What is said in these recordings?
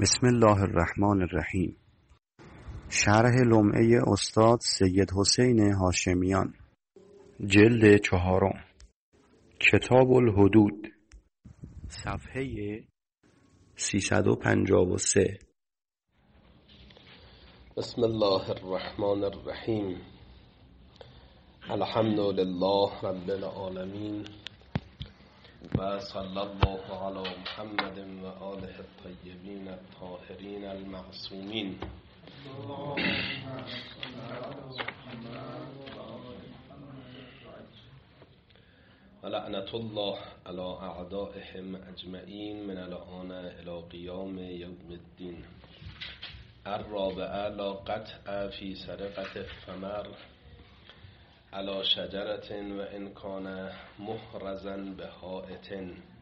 بسم الله الرحمن الرحیم. شرح لمعه استاد سید حسین هاشمیان، جلد 4، کتاب الحدود، صفحه 353. بسم الله الرحمن الرحیم. الحمد لله رب العالمین و صلی الله علی محمد و آله الطیبین الطاهرین المعصومین. و لعنت الله علی اعدائهم اجمعین من الآن الی قیام یوم الدین. الرابعه لا قطع فی سرقة الثمر علی شجرة و ان کان محرزا بحائط.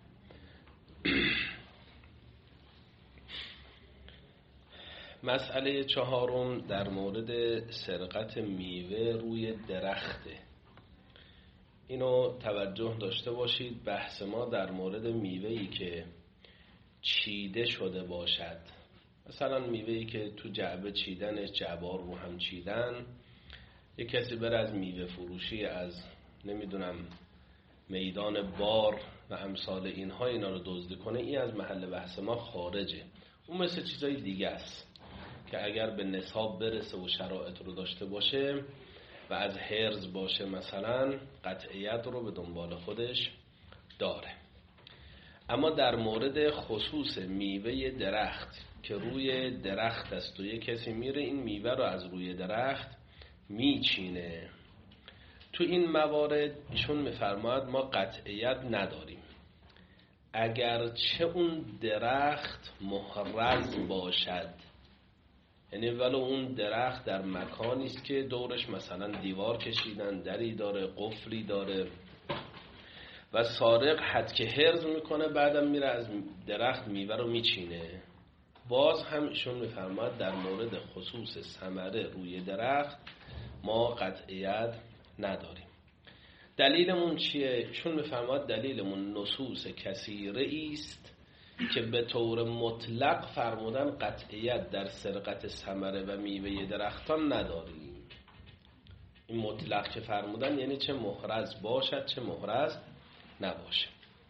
مسئله 4 در مورد سرقت میوه روی درخته. اینو توجه داشته باشید، بحث ما در مورد میوه‌ای که چیده شده باشد، مثلا میوه‌ای که تو جعبه چیدنش، جعبار رو هم چیدن، یه کسی بره از میوه فروشی از نمیدونم میدان بار و امثال اینها اینا رو دزدی کنه، این از محل بحث ما خارجه. اون مثل چیزای دیگه است که اگر به نصاب برسه و شرایط رو داشته باشه و از حرز باشه مثلا، قطعیت رو به دنبال خودش داره. اما در مورد خصوص میوه درخت که روی درخت است و یه کسی میره این میوه رو از روی درخت میچینه، تو این موارد ایشون میفرماید ما قطعیت نداریم اگرچه اون درخت محرز باشد. یعنی ولو اون درخت در مکانی است که دورش مثلا دیوار کشیدن، دری داره، قفلی داره و سارق حد که حرز میکنه بعدم میره از درخت میوه رو میچینه، باز هم ایشون میفرماید در مورد خصوص ثمره روی درخت ما قطعیت نداریم. دلیلمون چیه؟ ایشون میفرماید دلیلمون نصوص کثیره است که به طور مطلق فرمودن قطعیت در سرقت ثمره و میوه درختان نداریم. این مطلق که فرمودن یعنی چه محرز باشد چه محرز نباشه.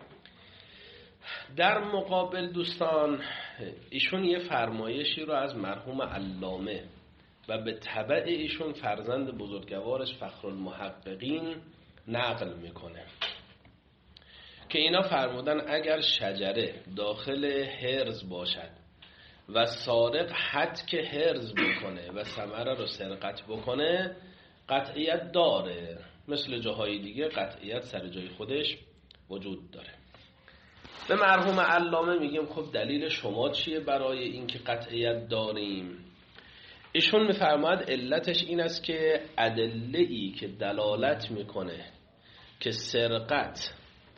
در مقابل دوستان ایشون یه فرمایشی رو از مرحوم علامه و به تبع ایشون فرزند بزرگوارش فخرالمحققین نقل میکنه که اینا فرمودن اگر شجره داخل حرز باشد و سارق حد که حرز بکنه و ثمره رو سرقت بکنه قطعیت داره، مثل جاهای دیگه قطعیت سر جای خودش وجود داره. به مرحوم علامه میگیم خب دلیل شما چیه برای اینکه قطعیت داریم؟ ایشون میفرماید علتش این است که ادله‌ای که دلالت میکنه که سرقت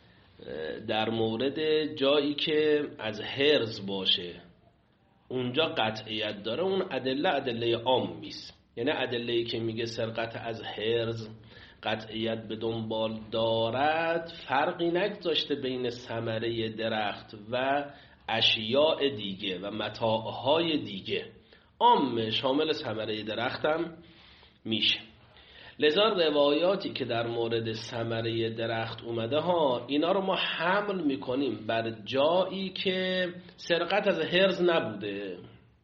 در مورد جایی که از حرز باشه اونجا قطعیت داره، اون ادله عامی است. یعنی ادله‌ای که میگه سرقت از حرز قطعیت به دنبال دارد فرقی نگذاشته بین ثمره درخت و اشیاء دیگه و متاعهای دیگه، عام شامل ثمره درختم میشه. لذا روایاتی که در مورد ثمره درخت اومده ها، اینا رو ما حمل میکنیم بر جایی که سرقت از حرز نبوده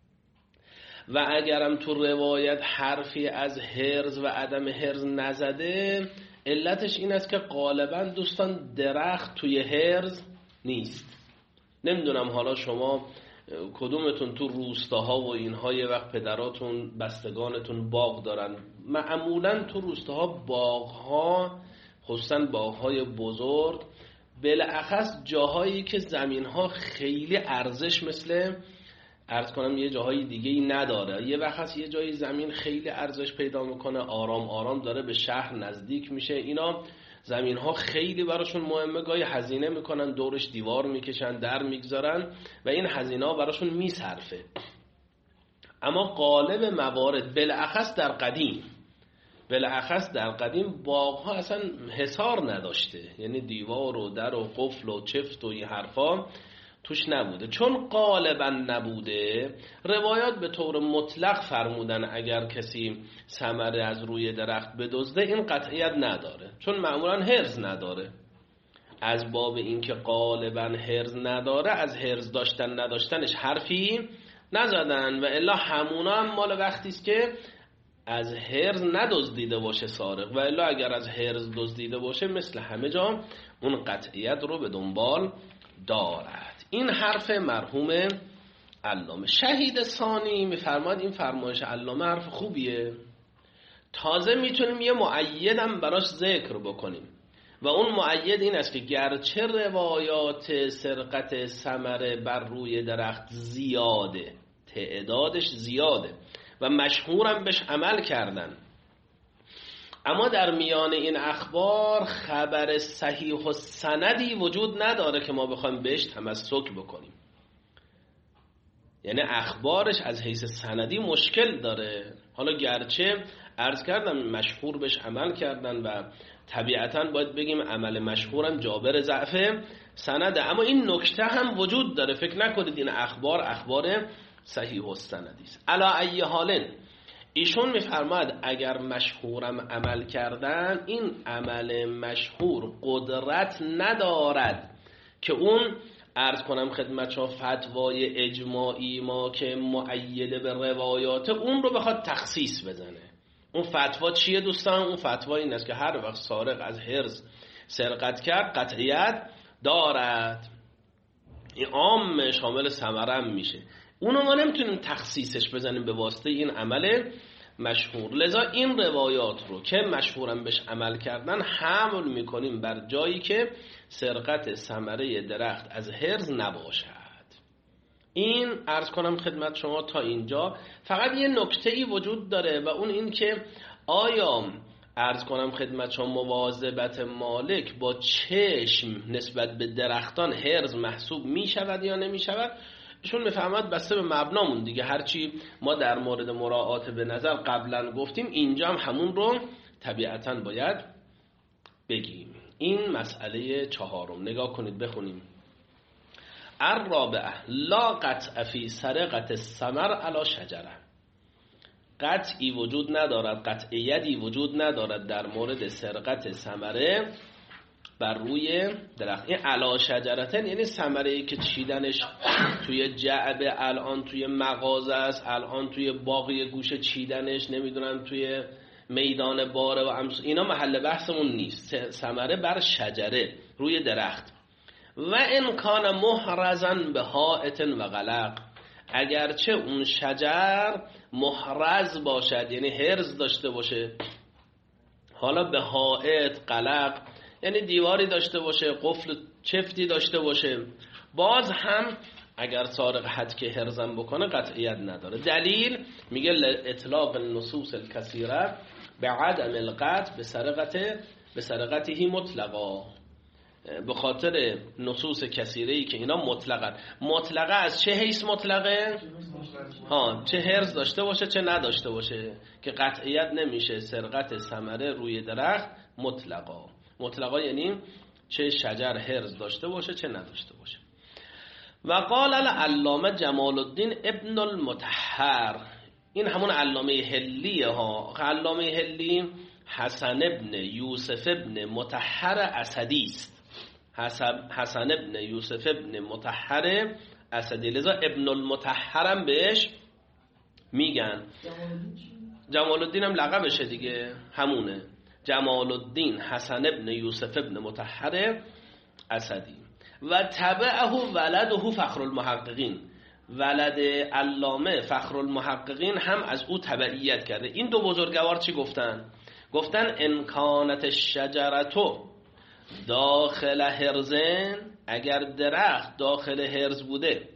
و اگرم تو روایت حرفی از حرز و عدم حرز نزده، علتش این است که غالبا دوستان درخت توی حرز نیست. نمیدونم حالا شما کدومتون تو روستاها و اینها یه وقت پدراتون بستگانتون باغ دارن، معمولا تو روستاها باغها، خصوصا باغهای بزرگ، بالاخص جاهایی که زمینها خیلی ارزش مثل عرض کنم یه جاهای دیگه ای نداره، یه وقت یه جایی زمین خیلی ارزش پیدا میکنه، آرام آرام داره به شهر نزدیک میشه، اینا زمین ها خیلی براشون مهمه، گاهی هزینه میکنن، دورش دیوار میکشن، در میگذارن و این هزینه ها براشون میصرفه. اما غالب موارد بالاخص در قدیم باغ ها اصلا حصار نداشته، یعنی دیوار و در و قفل و چفت و این حرفا توش نبوده. چون غالبا نبوده، روایات به طور مطلق فرمودن اگر کسی ثمره از روی درخت بدزده این قطعیت نداره، چون معمولا حرز نداره. از باب اینکه غالبا حرز نداره، از حرز داشتن نداشتنش حرفی نزدن، و الا همونا هم مال وقتی است که از حرز ندزدیده باشه سارق، و الا اگر از حرز دزدیده باشه مثل همه جا اون قطعیت رو به دنبال دارد. این حرف مرحوم علامه. شهید ثانی میفرماد این فرمایش علامه حرف خوبیه، تازه میتونیم یه مؤیدم براش ذکر بکنیم، و اون مؤید این است که گرچه روایات سرقت ثمره بر روی درخت زیاده، تعدادش زیاده و مشهورم بهش عمل کردن، اما در میان این اخبار خبر صحیح و سندی وجود نداره که ما بخوایم بهش تمسک بکنیم. یعنی اخبارش از حیث سندی مشکل داره. حالا گرچه عرض کردم مشهور بهش عمل کردن و طبیعتاً باید بگیم عمل مشهورم جابر ضعف سنده، اما این نکته هم وجود داره. فکر نکنید این اخبار صحیح و سندی است. علا ای حالن ایشون میفرماد اگر مشهورم عمل کردن، این عمل مشهور قدرت ندارد که اون عرض کنم خدمت شما فتوای اجماعی ما که مؤید به روایات اون رو بخواد تخصیص بزنه. اون فتوا چیه دوستان؟ اون فتوا این است که هر وقت سارق از حرز سرقت کرد قطعیت دارد. این عام شامل ثمره میشه. اونو ما نمیتونیم تخصیصش بزنیم به واسطه این عمل مشهور. لذا این روایات رو که مشهورم بهش عمل کردن حمل میکنیم بر جایی که سرقت ثمره درخت از حرز نباشد. این عرض کنم خدمت شما تا اینجا. فقط یه نکته‌ای وجود داره و اون این که آیا عرض کنم خدمت شما مواظبت مالک با چشم نسبت به درختان حرز محسوب می شود یا نمی شود؟ ایشون میفهمد بسته به مبنامون دیگه. هرچی ما در مورد مراعات به نظر قبلا گفتیم اینجا هم همون رو طبیعتاً باید بگیم. این مسئله چهارم. نگاه کنید بخونیم. الرابعه لا قطع فی سرقت الثمر علی شجره. قطعی وجود ندارد، قطعیتی وجود ندارد در مورد سرقت ثمره بر روی درخت. این علی شجرتن یعنی ثمره‌ای که چیدنش توی جعبه، الان توی مغازه است، الان توی باغی گوشه چیدنش، نمیدونم توی میدان باره و اینا محل بحثمون نیست. ثمره بر شجره، روی درخت. و ان کان محرزا به حائط و غلق، اگرچه اون شجر محرز باشد یعنی حرز داشته باشه، حالا به حائط غلق یعنی دیواری داشته باشه، قفل چفتی داشته باشه، باز هم اگر سارق حد که حرزم بکنه قطعیت نداره. دلیل میگه اطلاق النصوص الکثیره به عدم القطع به سرقته مطلقا، به خاطر نصوص کثیره‌ای که اینا مطلقه از چه حیث مطلقه؟ چه حرز داشته باشه چه نداشته باشه، که قطعیت نمیشه سرقت ثمره روی درخت مطلقا یعنی چه شجر حرز داشته باشه چه نداشته باشه. و قال العلامه جمال الدین ابن المطهر، این همون علامه هلیه ها. علامه هلی حسن ابن یوسف ابن مطهر اسدی است. حسن ابن یوسف ابن مطهر اسدی، لذا ابن المطهرم بهش میگن. جمال الدین هم لقبشه دیگه، همونه. جمال الدین حسن ابن یوسف ابن مطهر اسدی. و تبعه ولده فخر المحققین، ولد علامه فخر المحققین هم از او تبعیت کرده. این دو بزرگوار چی گفتن؟ گفتن امکانت الشجرتو داخل حرزن، اگر درخت داخل حرز بوده،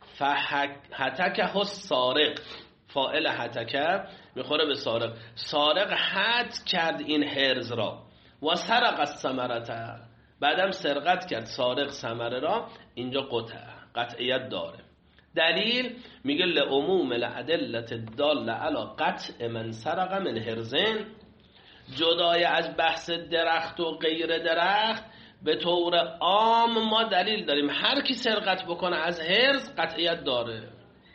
فحتکه السارق، فاعل حتکه میخوره به سارق، سارق حد کرد این حرز را، و سرق الثمرة، بعدم سرقت کرد سارق ثمره را، اینجا قطعیت داره. دلیل میگه لعموم الادله الداله علی قطع من سرق من حرزن، جدای از بحث درخت و غیر درخت، به طور عام ما دلیل داریم هر کی سرقت بکنه از حرز قطعیت داره.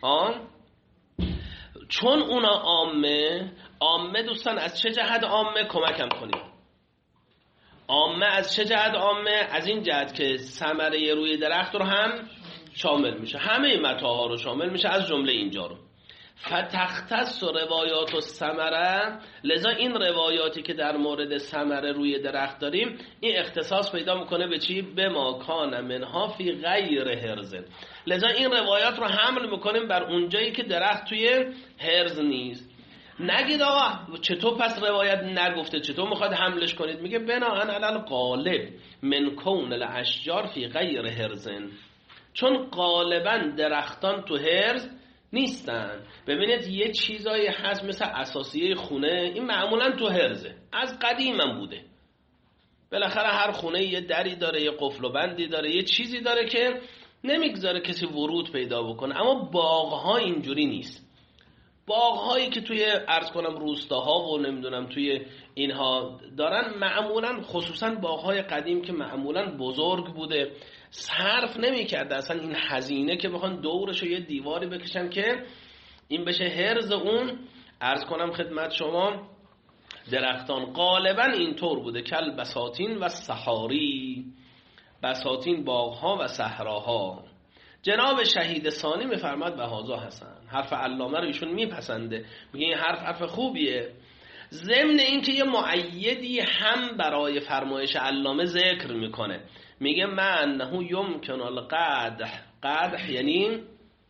چون اونا عامه دوستان از چه جهت عامه؟ کمکم کنید. عامه از چه جهت عامه؟ از این جهت که ثمره روی درخت رو هم شامل میشه، همه متاعها رو شامل میشه، از جمله اینجا رو. فتختص روایات الثمره، لذا این روایاتی که در مورد ثمره روی درخت داریم این اختصاص پیدا میکنه به چی؟ به ما کان منها فی غیر هرز. لذا این روایات رو حمل میکنیم بر اونجایی که درخت توی هرز نیست. نگید آقا چطور پس روایت نگفته، چطور میخواد حملش کنید؟ میگه بناءً علی الغالب من کون الاشجار فی غیر هرزن، چون غالبا درختان تو هرز نیستن. ببینید یه چیزایی هست مثل اساسیه خونه، این معمولا تو هرزه، از قدیم هم بوده. بالاخره هر خونه یه دری داره، یه قفل و بندی داره، یه چیزی داره که نمیگذاره کسی ورود پیدا بکنه. اما باغ‌ها اینجوری نیست. باغ‌هایی که توی عرض کنم روستاها و نمیدونم توی اینها دارن، معمولا خصوصا باغ‌های قدیم که معمولا بزرگ بوده، صرف نمی‌کرده اصلا این هزینه که بخوان دورش رو یه دیواری بکشن که این بشه هرز اون. عرض کنم خدمت شما درختان غالبا اینطور بوده، کل بساتین و صحاری، بساتین باغ‌ها و صحراها. جناب شهید ثانی میفرماد به هازا حسن، حرف علامه رو ایشون میپسنده، میگه این حرف خوبیه. ضمن این که یه مؤیدی هم برای فرمایش علامه ذکر میکنه، میگه من انه یمکن القدح یعنی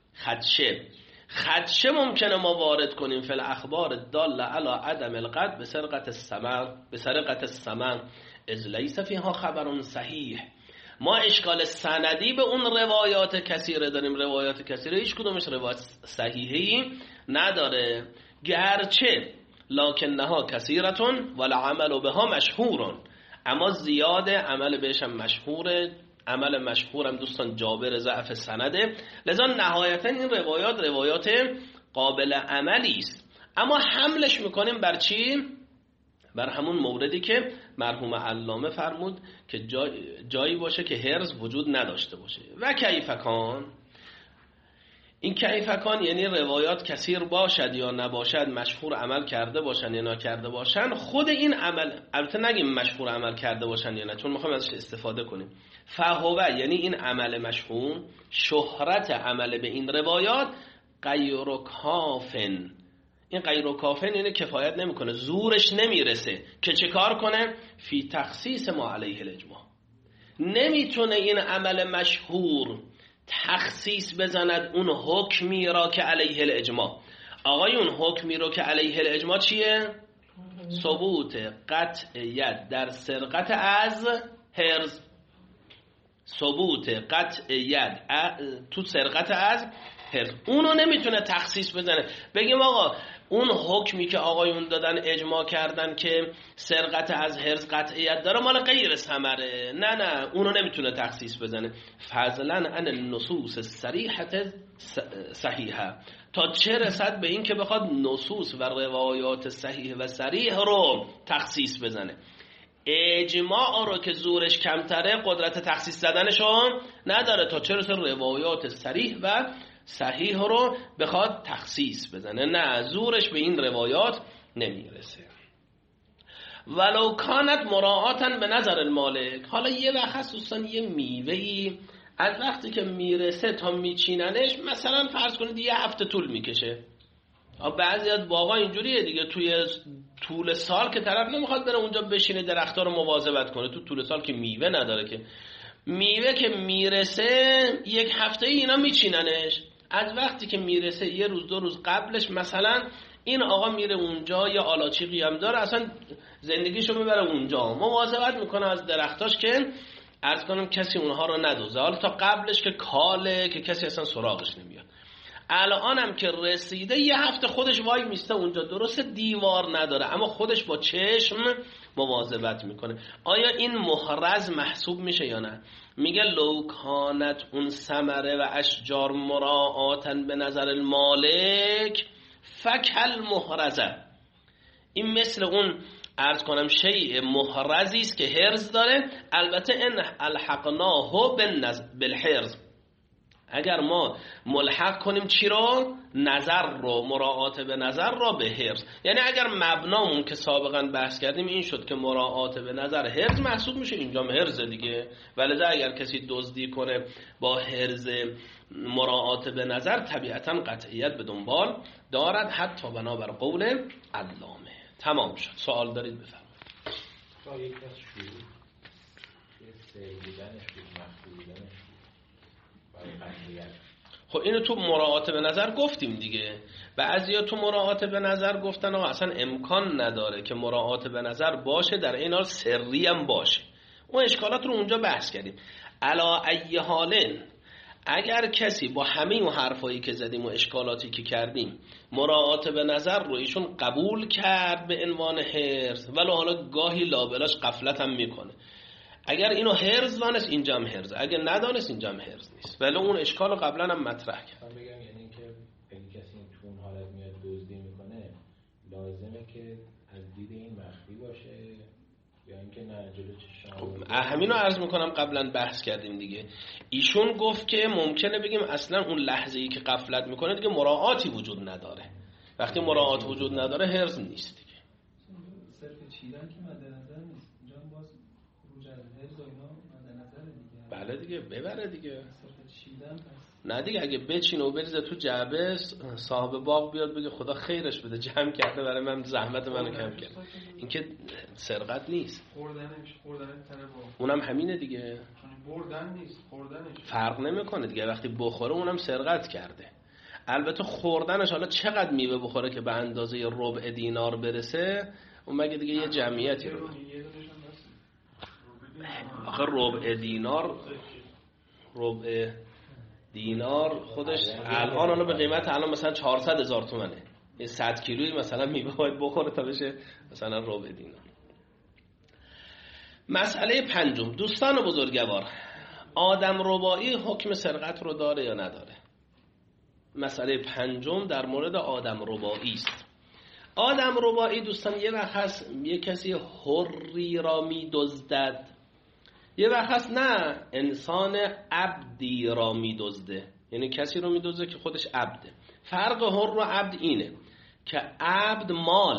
خدشه ممکنه ما وارد کنیم فی الاخبار الداله علی عدم القدح بسرقت الثمر اذ لیس فیها خبر صحیح. ما اشکال سندی به اون روایات کثیره داریم، روایات کثیره هیچ کدومش روایت صحیحی نداره، گرچه لکنها کثیرتون والعمل بها مشهورون، اما زیاده عمل بهش هم مشهوره. عمل مشهورم دوستان جابر ضعف سنده، لذا نهایتا این روایات قابل عملی است. اما حملش میکنیم بر چی؟ بر همون موردی که مرحوم علامه فرمود که جایی باشه که هرز وجود نداشته باشه. و کیفکان، این کیفکان یعنی روایات کثیر باشد یا نباشد، مشهور عمل کرده باشن یا نکرده باشن، خود این عمل، البته نگیم مشهور عمل کرده باشن یا نه چون میخوایم ازش استفاده کنیم، فهوه یعنی این عمل مشهور، شهرت عمل به این روایات غیر کافن. این غیر کافن یعنی کفایت نمیکنه، زورش نمیرسه که چه کار کنه؟ فی تخصیص ما علیه الاجماع. نمیتونه این عمل مشهور تخصیص بزند اون حکمی را که علیه الاجماع. آقای اون حکمی را که علیه الاجماع چیه؟ ثبوت قطع ید در سرقت از هرز. ثبوت قطع ید تو سرقت از هرز، اونو نمیتونه تخصیص بزنه بگیم آقا اون حکمی که آقایون دادن اجماع کردن که سرقت از هرز قطعیت داره مال غیر ثمره، نه اونو نمیتونه تخصیص بزنه. فضلا عن النصوص صریحه صحیحه، تا چه رسد به این که بخواد نصوص و روایات صحیح و صریح رو تخصیص بزنه. اجماع رو که زورش کمتره قدرت تخصیص زدنشو نداره، تا چه رسد روایات صریح و صحیح رو بخواد تخصیص بزنه، نه زورش به این روایات نمیرسه. ولو کانت مراعاتا به نظر المالک. حالا یه وقت هست دوستان یه میوهی از وقتی که میرسه تا میچیننش مثلا فرض کنید یه هفته طول میکشه. بعضی از باغا اینجوریه دیگه، توی طول سال که طرف نمیخواد بره اونجا بشینه درخت‌ها رو مواظبت کنه، تو طول سال که میوه نداره، که میوه که میرسه یک هفته اینا میچیننش. از وقتی که میرسه یه روز دو روز قبلش مثلا این آقا میره اونجا، یا آلاچیقی هم داره اصلا زندگیشو میبره اونجا، مواظبت میکنه از درختاش که عرض کنم کسی اونها رو ندوزه. حالا تا قبلش که کاله که کسی اصلا سراغش نمیاد. الانم که رسیده یه هفته خودش وای میسته اونجا، درسته دیوار نداره اما خودش با چشم مواظبت میکنه. آیا این محرز محسوب میشه یا نه؟ میگه لو کانت اون ثمره و اشجار مراعاتن به نظر المالک فکل محرزه. این مثل اون عرض کنم شیء محرزی است که حرز داره. البته ان الحقناه بالحرز، اگر ما ملحق کنیم چی رو؟ نظر رو، مراعات به نظر را به حرز. یعنی اگر مبنامون که سابقا بحث کردیم این شد که مراعات به نظر حرز محسوب میشه، اینجا حرز دیگه. ولذا اگر کسی دزدی کنه با حرز مراعات به نظر طبیعتا قطعیت به دنبال دارد، حتی بنابر قول علامه. تمام شد. سوال دارید بفرمایید. تا یک از شروع که سر بودنش بود، مخفی بودنش برای قطعیت. خب اینو تو مراعات به نظر گفتیم دیگه. بعضیا تو مراعات به نظر گفتن و اصلا امکان نداره که مراعات به نظر باشه در این حال سری هم باشه. اون اشکالات رو اونجا بحث کردیم. علا ای حالن اگر کسی با همه اون حرفایی که زدیم و اشکالاتی که کردیم مراعات به نظر رو ایشون قبول کرد به عنوان حرز، ولی حالا گاهی لابلاش غفلت هم میکنه، اگر اینو حرز دانست اینجا هم حرز، اگر ندانست اینجا هم حرز نیست. ولی اون اشکال رو قبلا هم مطرح کرد. بگم یعنی اینکه اگه کسی تو اون حالت میاد دزدی میکنه لازمه که از دید این مخفی باشه یا اینکه نه جلو چشم؟ خب همینو عرض میکنم قبلا بحث کردیم دیگه. ایشون گفت که ممکنه بگیم اصلا اون لحظه ای که غفلت میکنه دیگه مراعاتی وجود نداره. وقتی مراعات وجود نداره حرز نیست دیگه. صرف چیدن که مد نظر نیست، اینجا باز خروج از حرز و اینا مد نظر دیگه. بله دیگه، ببره دیگه. صرف چیدن پس نه دیگه، اگه بچینه و بریزه تو جعبه صاحب باغ بیاد بگه خدا خیرش بده جمع کرده برای من، زحمت منو کم کرد، این که سرقت نیست. خوردن تنه با اونم همینه دیگه، بردن نیست، خوردنش فرق نمیکنه دیگه. وقتی بخوره اونم سرقت کرده. البته خوردنش حالا چقدر میوه بخوره که به اندازه ربع دینار برسه، اون مگه دیگه یه جمعیتی رو آخه ربع دینار خودش الان حالا به قیمت الان مثلا 400,000 تومنه. یه 100 کیلویی مثلا میوه باید بخوره تا بشه مثلا ربع دینار. مسئله پنجم، دوستان بزرگوار، آدم ربایی حکم سرقت رو داره یا نداره؟ مسئله پنجم در مورد آدم ربایی است. آدم ربایی دوستان یه وقت هست یه کسی حری را می دزدد، یه وقت هست نه انسان عبدی را می دزده، یعنی کسی رو می دزده که خودش عبده. فرق حر و عبد اینه که عبد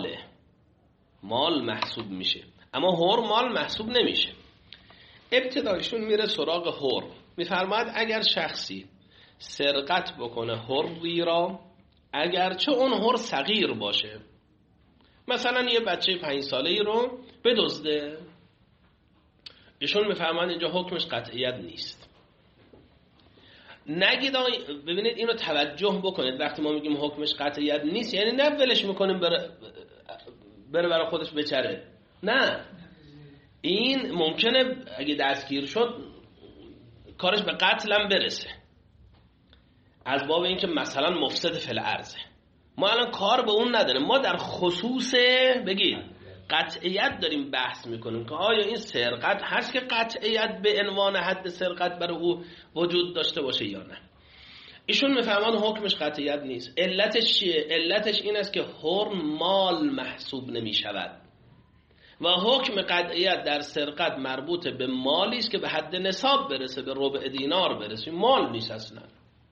مال محسوب میشه، اما حر مال محسوب نمیشه. ابتدایشون میره سراغ حر، میفرماید اگر شخصی سرقت بکنه حری را، اگرچه اون حر صغیر باشه، مثلا یه بچه 5 ساله‌ای رو بدزده، ایشون میفرماید اینجا حکمش قطعیت نیست. نگید ببینید اینو توجه بکنید، وقتی ما میگیم حکمش قطعیت نیست یعنی نه ولش میکنیم بره برای خودش بچره، نه، این ممکنه اگه دستگیر شد کارش به قتل هم برسه، از باب اینکه مثلا مفسد فی الارض. ما الان کار به اون نداریم، ما در خصوص بگید قطعیت داریم بحث میکنیم که آیا این سرقت هست که قطعیت به عنوان حد سرقت برای او وجود داشته باشه یا نه. ایشون میفهمن حکمش قطعیت نیست. علتش چیه؟ علتش این است که حرم مال محسوب نمیشود و حکم قطعیت در سرقت مربوط به مالی است که به حد نصاب برسه، به ربع دینار برسه، مال نیست اصلا.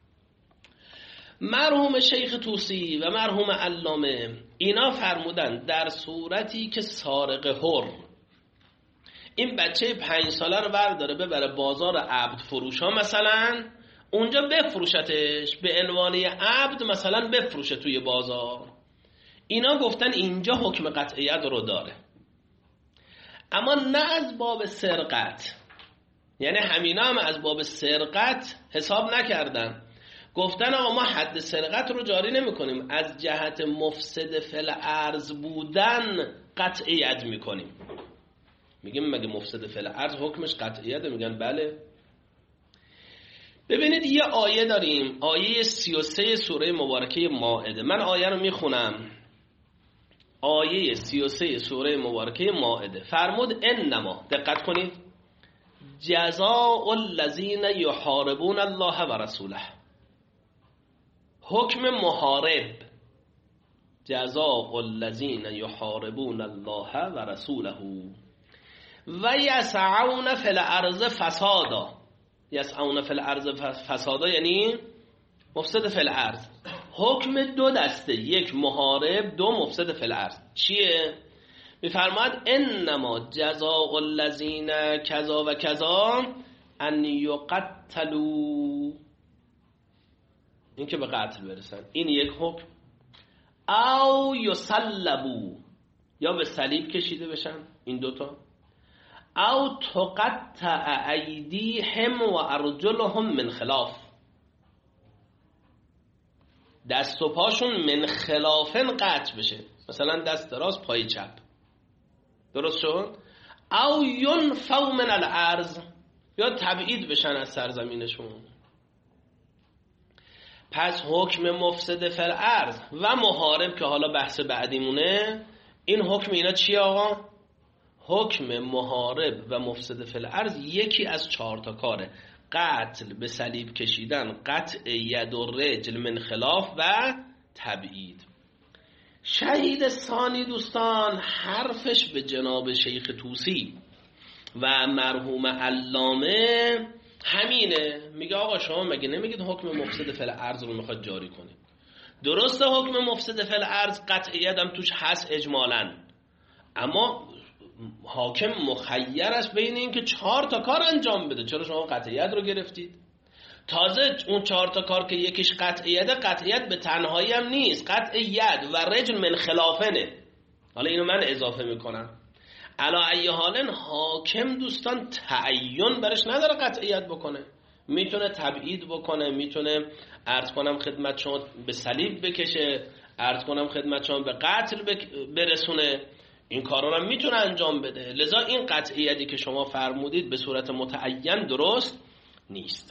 مرحوم شیخ طوسی و مرحوم علامه اینا فرمودن در صورتی که سارق حر این بچه 5 ساله رو برداره ببره بازار عبد فروشا، مثلا اونجا بفروشتش به عنوان عبد، مثلا بفروشه توی بازار، اینا گفتن اینجا حکم قطعیت رو داره. اما نه از باب سرقت، یعنی همینا هم از باب سرقت حساب نکردن، گفتن آقا ما حد سرقت رو جاری نمی کنیم، از جهت مفسد فی الارض بودن قطعیت می کنیم. میگیم مگه مفسد فی الارض حکمش قطعیت؟ میگن بله. ببینید یه آیه داریم، آیه 33 سوره مبارکه مائده. من آیه رو میخونم، آیه 33 سوره مبارکه مائده فرمود انما، دقت کنید، جزاء الذین یحاربون الله و رسوله، حکم محارب جزاء الذین یحاربون الله و رسوله و یسعون فی الارض فسادا. یسعون فی الارض فسادا یعنی مفسد فی الارض. حکم دو دسته، یک محارب، دو مفسد فی الارض. چیه؟ میفرماید انما جزاء الذین کذا و کذا ان یقتلوا، این که به قتل برسن، این یک حکم. او یصلبوا، یا به صلیب کشیده بشن، این دوتا. او تقطع ایدیهم و ارجلهم من خلاف، دست و پاشون من خلافن قطع بشه، مثلا دست راست پای چپ. درست شد؟ او ینفوا من الارض، یا تبعید بشن از سرزمینشون. پس حکم مفسد فی الارض و محارب که حالا بحث بعدیمونه، این حکم اینا چیه آقا؟ حکم محارب و مفسد فی الارض یکی از 4 تا کاره: قتل، به صلیب کشیدن، قطع ید و رجل من خلاف و تبعید. شهید ثانی دوستان حرفش به جناب شیخ طوسی و مرحوم علامه همینه. میگه آقا شما مگه نمیگید حکم مفسد فی الارض رو میخواد جاری کنید؟ درسته حکم مفسد فی الارض قطعیت هم توش هست اجمالاً، اما حاکم مخیر است بین این که 4 تا کار انجام بده. چرا شما قطعیت رو گرفتید؟ تازه اون 4 تا کار که یکیش قطعیت، قطعیت به تنهایی هم نیست، قطع ید و رجل من خلافنه. حالا اینو من اضافه میکنم. علا ای حالن حاکم دوستان تعین برش نداره قطعیت بکنه، میتونه تبعید بکنه، میتونه عرض کنم خدمت شما به صلیب بکشه، عرض کنم خدمت شما به قتل برسونه، این کارا رو میتونه انجام بده. لذا این قطعیتی که شما فرمودید به صورت متعین درست نیست.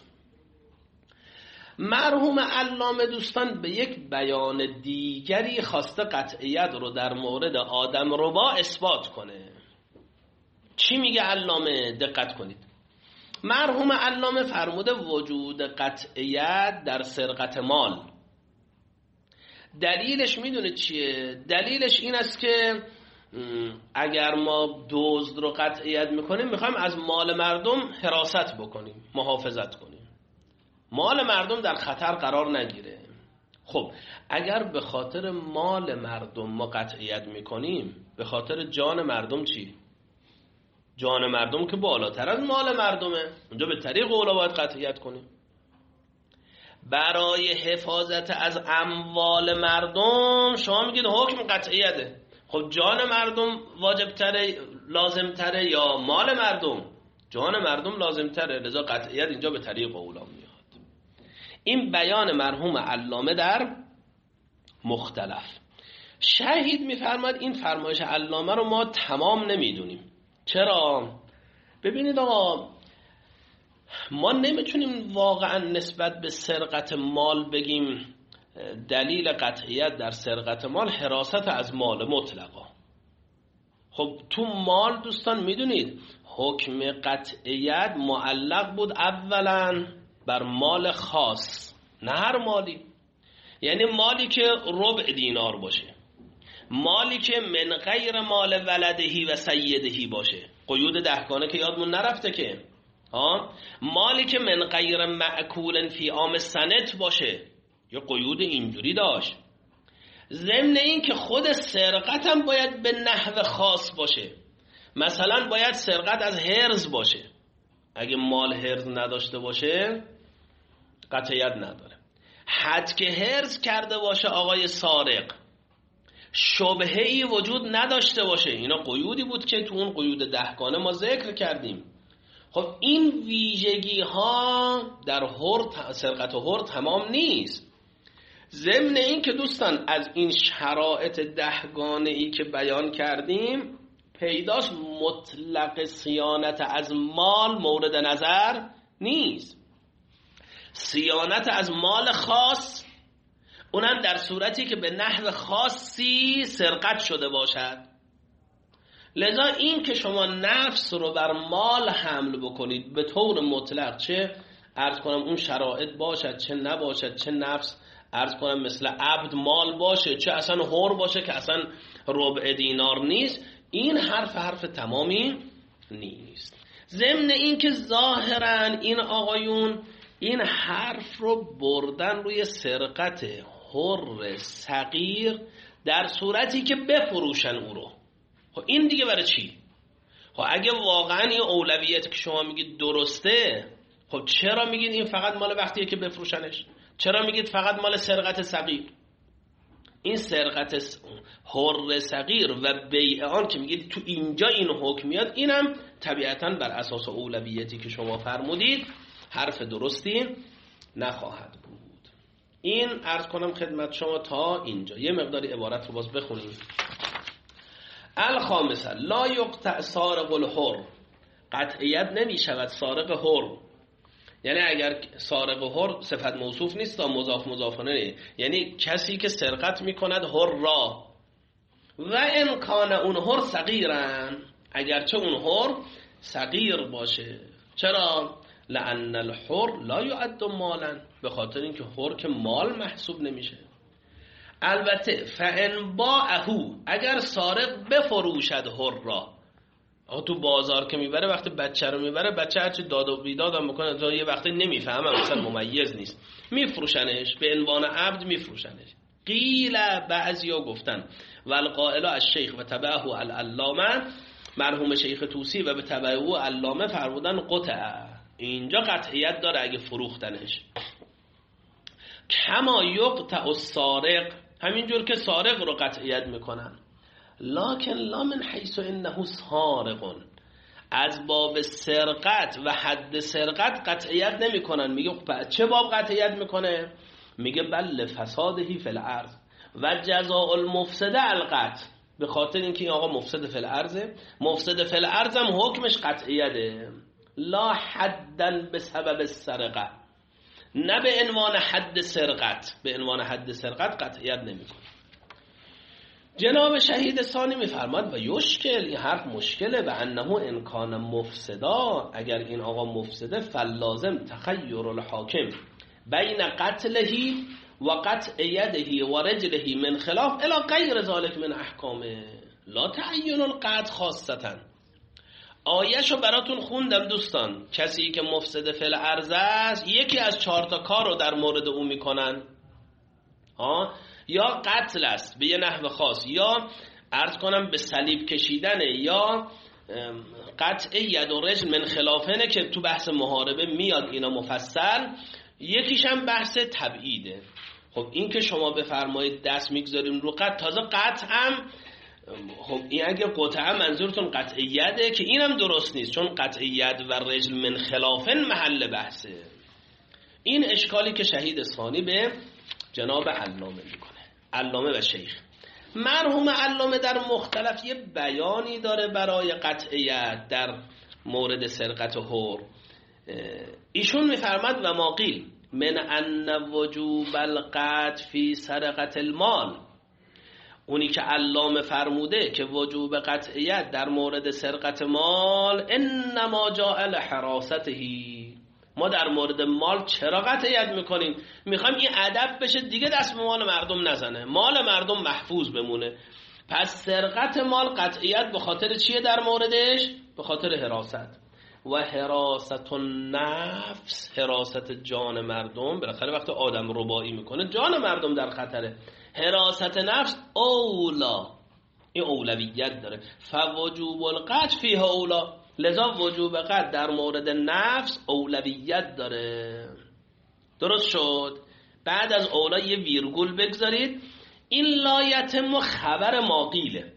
مرحوم علامه دوستان به یک بیان دیگری خواسته قطعیت رو در مورد آدم ربا اثبات کنه. چی میگه علامه؟ دقت کنید. مرحوم علامه فرموده وجود قطعیت در سرقت مال. دلیلش میدونه چیه؟ دلیلش این است که اگر ما دزد رو قطعیت میکنیم، میخوایم از مال مردم حراست بکنیم، محافظت کنیم، مال مردم در خطر قرار نگیره. خب اگر به خاطر مال مردم ما قطعیت میکنیم، به خاطر جان مردم چی؟ جان مردم که بالاتر از مال مردمه، اونجا به طریق اولا باید قطعیت کنیم. برای حفاظت از اموال مردم شما میگید حکم قطعیته. خب جان مردم واجب تره، لازم تره یا مال مردم؟ جان مردم لازم تره، لذا قطعیت اینجا به طریق اولا میاد. این بیان مرحوم علامه در مختلف. شهید میفرماید این فرمایش علامه رو ما تمام نمیدونیم. چرا؟ ببینید آقا، ما نمیتونیم واقعا نسبت به سرقت مال بگیم دلیل قطعیت در سرقت مال حراست از مال مطلقا. خب تو مال دوستان میدونید حکم قطعیت معلق بود اولا بر مال خاص، نه هر مالی. یعنی مالی که ربع دینار باشه، مالی که من غیر مال ولدهی و سیدهی باشه، قیود دهگانه که یادمون نرفته که مالی که من غیر معکول فی عام سنت باشه، یا قیود اینجوری داشت. ضمن این که خود سرقت هم باید به نحو خاص باشه، مثلا باید سرقت از هرز باشه. اگه مال هرز نداشته باشه قطعیت نداره. حد که هرز کرده باشه آقای سارق، شبهه‌ای وجود نداشته باشه، اینا قیودی بود که تو اون قیود دهگانه ما ذکر کردیم. خب این ویژگی ها در سرقت و هر تمام نیست. ضمن این که دوستان از این شرایط دهگانه ای که بیان کردیم پیداست مطلق صیانت از مال مورد نظر نیست. صیانت از مال خاص، اونم در صورتی که به نحو خاصی سرقت شده باشد. لذا این که شما نفس رو بر مال حمل بکنید به طور مطلق، چه عرض کنم اون شرایط باشد چه نباشد، چه نفس عرض کنم مثل عبد مال باشه، چه اصلا حر باشه که اصلا ربع دینار نیست، این حرف تمامی نیست. ضمن این که ظاهرا این آقایون این حرف رو بردن روی سرقت حر صغیر در صورتی که بفروشن او رو. خب این دیگه برای چی؟ خب اگه واقعا این اولویت که شما میگید درسته، خب چرا میگید این فقط مال وقتیه که بفروشنش؟ چرا میگید فقط مال سرقت صغیر؟ این سرقت حر صغیر و بیع آن که میگید تو اینجا این حکم میاد، اینم طبیعتاً بر اساس اولویتی که شما فرمودید حرف درستی نخواهد بود. این عرض کنم خدمت شما تا اینجا. یه مقداری عبارت رو باز بخونیم. الخامسه لا یقطع سارق الحر، قطعیت نمی شود سارق حر. یعنی اگر سارق حر صفت موصوف نیست تا مضاف مضافانه، یعنی کسی که سرقت میکند حر را، و ان کان اون حر صغیرن، اگرچه اون حر صغیر باشه. چرا؟ لأن الحر لا يعد مالا، به خاطر اینکه حر که مال محسوب نمیشه. البته فان باعه، اگر سارق بفروشد حر را، تو بازار که میبره وقتی بچه رو میبره، بچه هرچی داد و بیداد هم میکنه تا یه وقتی نمیفهمه مثلا ممیز نیست، میفروشنش به عنوان عبد میفروشنش. قیل بعضیا گفتن و القائل الشیخ و تبعه العلامه، مرحوم شیخ طوسی و به تبعه علامه فرمودن قطع، اینجا قطعیت داره اگه فروختنش. کما یقطع السارق، همینجور که سارق رو قطعیت میکنن. لکن لا من حیث انه سارق، از باب سرقت و حد سرقت قطعیت نمیکنن. میگه چه باب قطعیت میکنه؟ میگه بل فسادهی فی الارض و جزاء المفسد القطع، به خاطر اینکه این آقا مفسد فی الارضه، مفسد فی الارض هم حکمش قطعیته. لا حدن به سبب السرقه، نه به عنوان حد سرقت، به عنوان حد سرقت قطعیت نمیکنه. جناب شهید ثانی میفرماد و یشکل، این حرف مشکله، و انه ان کان مفسدا، اگر این آقا مفسده، فلازم تخیر الحاکم بین قتلهی و قطع یده و رجلهی من خلاف الی غیر ذلك من احکامه لا تعین القطع خاصتا. آیه‌شو براتون خوندم دوستان. کسی که مفسد فی الارض است، یکی از 4 تا کار رو در مورد او میکنن، یا قتل است به یه نحو خاص، یا عرض کنم به صلیب کشیدن، یا قطع ید و رجل من خلافنه که تو بحث محاربه میاد اینا مفصل. یکیش هم بحث تبعیده. خب این که شما بفرمایید دست میگذاریم رو قطع، تازه قطع هم، خب این اگه قطعه منظورتون قطعیده که اینم درست نیست، چون قطعیت و رجل من خلافن محل بحثه. این اشکالی که شهید ثانی به جناب علامه میکنه، علامه و شیخ. مرحوم علامه در مختلف یه بیانی داره برای قطعیت در مورد سرقت حر. ایشون میفرماد و ما قیل من ان وجوب القطع فی سرقت المال، اونی که علامه فرموده که وجوب قطعیت در مورد سرقت مال انما جاء لحراستهی، ما در مورد مال چرا قطعیت میکنیم؟ میخوایم این ادب بشه دیگه دست به مال مردم نزنه، مال مردم محفوظ بمونه. پس سرقت مال قطعیت به خاطر چیه در موردش؟ به خاطر حراست. و حراست النفس، حراست جان مردم، بالاخره وقتی آدم ربایی میکنه جان مردم در خطره. حراست نفس اولا، این اولویت داره. فوجوب القطع فیه اولا، لذا وجوب قطع در مورد نفس اولویت داره. درست شد؟ بعد از اولا یه ویرگول بگذارید. این لایتم خبر ما قیله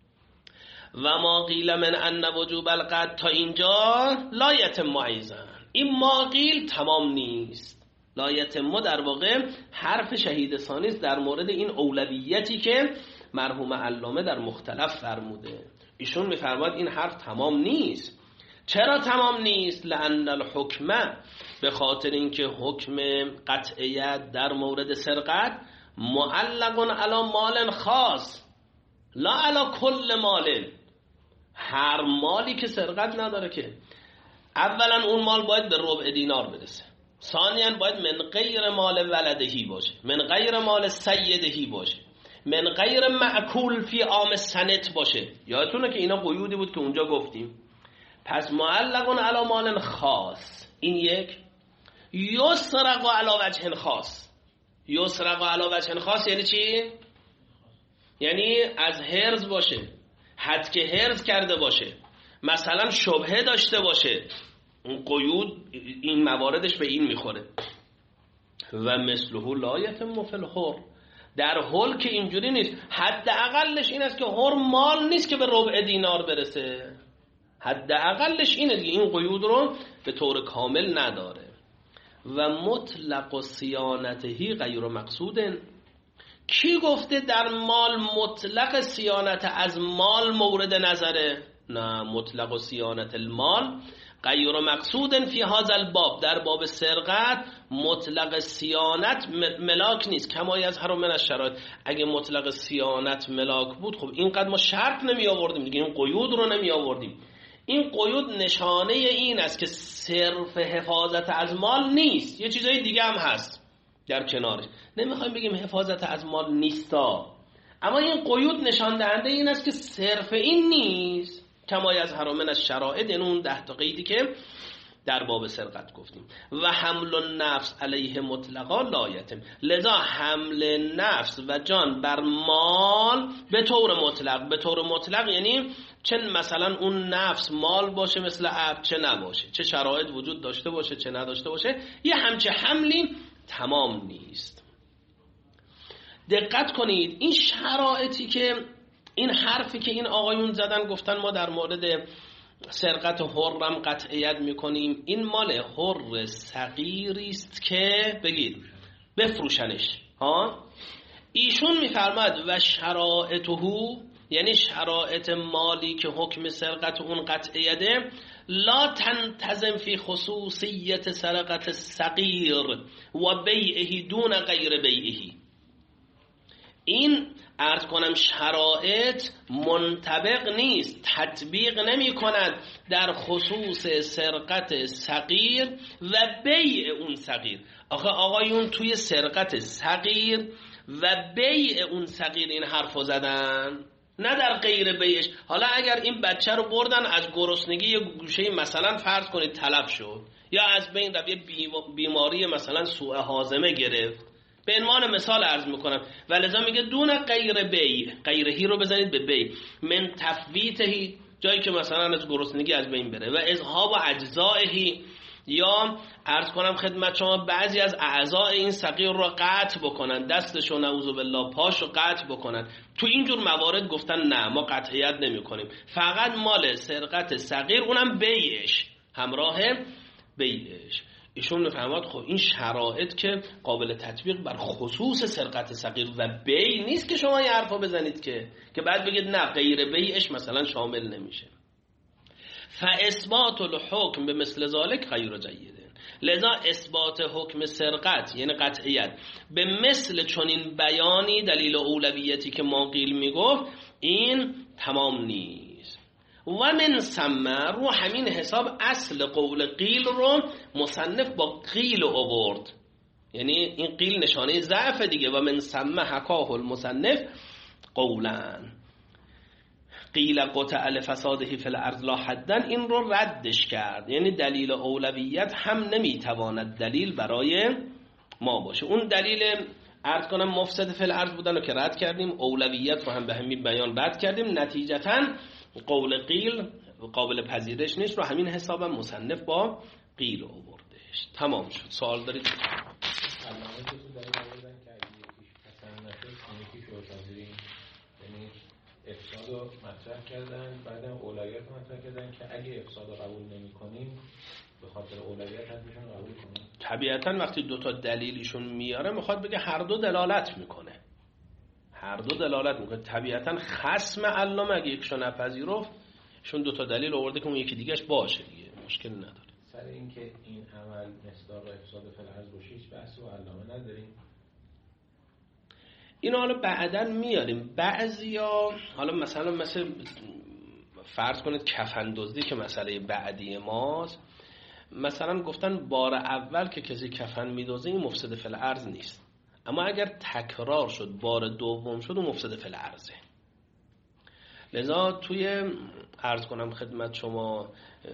و ما قیل من ان وجوب القطع تا اینجا لایتم ایضا، این ما قیل تمام نیست. لایتم در واقع حرف شهید ثانی است در مورد این اولویتی که مرحوم علامه در مختلف فرموده. ایشون میفرماد این حرف تمام نیست. چرا تمام نیست؟ لأن الحکمه، به خاطر اینکه حکم قطعیت در مورد سرقت معلق علی مال خاص لا علی کل مال. هر مالی که سرقت نداره که اولا اون مال باید به ربع دینار برسه، ثانیاً باید من غیر مال ولدهی باشه، من غیر مال سیدهی باشه، من غیر معکول فی عام سنت باشه. یادتونه که اینا قیودی بود که اونجا گفتیم. پس معلق علی مال خاص، این یک. یسرق علی وجه خاص، یسرق علی وجه خاص یعنی چی؟ یعنی از حرز باشه، حد که حرز کرده باشه، مثلا شبهه داشته باشه. اون قیود این مواردش به این میخوره. و مثله لا یتم فی الحر، در حل که اینجوری نیست. حداقلش این است که حر مال نیست که به ربع دینار برسه، حداقلش اینه دیگه. این قیود رو به طور کامل نداره. و مطلق صیانتهی غیر مقصودن، کی گفته در مال مطلق صیانت از مال مورد نظره؟ نه، مطلق صیانت المال غیر مقصودن فی هذا الباب، در باب سرقت مطلق صیانت ملاک نیست. کما یظهر من الشرایط، اگه مطلق صیانت ملاک بود خب اینقدر ما شرط نمی آوردیم دیگه، این قیود رو نمی آوردیم. این قیود نشانه این است که صرف حفاظت از مال نیست، یه چیزای دیگه هم هست در کنارش. نمیخوایم بگیم حفاظت از مال نیستا، اما این قیود نشان دهنده این است که صرف این نیست. کما یظهر من الشرائط، یعنی اون 10 تا قیدی که در باب سرقت گفتیم. و حمل النفس علیه مطلقا لا یتم، لذا حمل نفس و جان بر مال به طور مطلق، به طور مطلق یعنی چه مثلا اون نفس مال باشه مثل عبد، چه نباشه، چه شرایط وجود داشته باشه چه نداشته باشه، یه همچه حملی تمام نیست. دقت کنید این شرایطی که این حرفی که این آقایون زدن، گفتن ما در مورد سرقت حرم قطعیت میکنیم، این مال حر صغیری است که بگید بفروشنش. ایشون میفرماد و شرایطه، یعنی شرایط مالی که حکم سرقت اون قطعیته، لا تنتظم فی خصوصیت سرقت صغیر و بیعه دون غیر بیعه. این عرض کنم شرایط منطبق نیست، تطبیق نمی کند در خصوص سرقت صغیر و بیع اون صغیر. آقایون توی سرقت صغیر و بیع اون صغیر این حرفو زدن، نه در غیر بیعش. حالا اگر این بچه رو بردن از گرسنگی یه گوشه مثلا فرض کنید تلف شد، یا از بین رفت بیماری مثلا سوء هاضمه گرفت، به عنوان مثال عرض میکنم، و لذا میگه دون غیر بیع، غیرهی رو بزنید به بیع، من تفویتهی، جایی که مثلا از گرسنگی از بین بره، و اذهاب و اجزائهی، یا عرض کنم خدمت شما بعضی از اعضای این صغیر رو قطع بکنن، دستشو نعوذ بالله پاشو قطع بکنن. تو اینجور موارد گفتن نه ما قطعیت نمی کنیم، فقط مال سرقت صغیر اونم بیعش، همراه بیعش. ایشون میفهمد خب این شرایط که قابل تطبیق بر خصوص سرقت صغیر و بیع نیست که شما یه حرفا بزنید که بعد بگید نه غیر بیعش مثلا شامل نمیشه. فاثبات الحکم به مثل ذالک غیر جیده، لذا اثبات حکم سرقت یعنی قطعیت به مثل چنین بیانی دلیل اولویتی که ما قیل میگفت این تمام نیست. و من ثم رو همین حساب اصل قول قیل رو مصنف با قیل آورد، یعنی این قیل نشانه ضعف دیگه. و من ثم حکاه المصنف قولا قیل قطع لفساده فی الارض لا حدا، این رو ردش کرد، یعنی دلیل اولویت هم نمیتواند دلیل برای ما باشه. اون دلیل عرض کنم مفسد فی الارض بودن رو که رد کردیم، اولویت رو هم به همین بیان رد کردیم، نتیجتاً قول قیل قابل پذیرش نیست، رو همین حسابم مصنف با قیل آوردش. تمام شد. سوال دارید؟ افساد رو مطرح کردن، بعدم اولویت رو مطرح کردن که اگه افساد رو قبول نمی کنیم به خاطر اولویت حدشون قبول کنیم. طبیعتاً وقتی دوتا دلیلشون میاره میخواد بگه هر دو دلالت میکنه، هر دو دلالت میکنه. طبیعتاً خصم علامه اگه یکشو نپذیرفت شون دوتا دلیل آورده که اون یکی دیگهش باشه دیگه، مشکل نداره. سر اینکه این عمل مصداق افساد فی الارض باشه هیچ بحث و علامه نداریم. اینو حالا بعداً میاریم. بعضیا حالا مثلا فرض کنید کفن دزدی که مسئله بعدی ماست، مثلا گفتن بار اول که کسی کفن میدوزه این مفسد فی الارض نیست، اما اگر تکرار شد بار دوم شد اون مفسد فی الارضه. لذا توی عرض کنم خدمت شما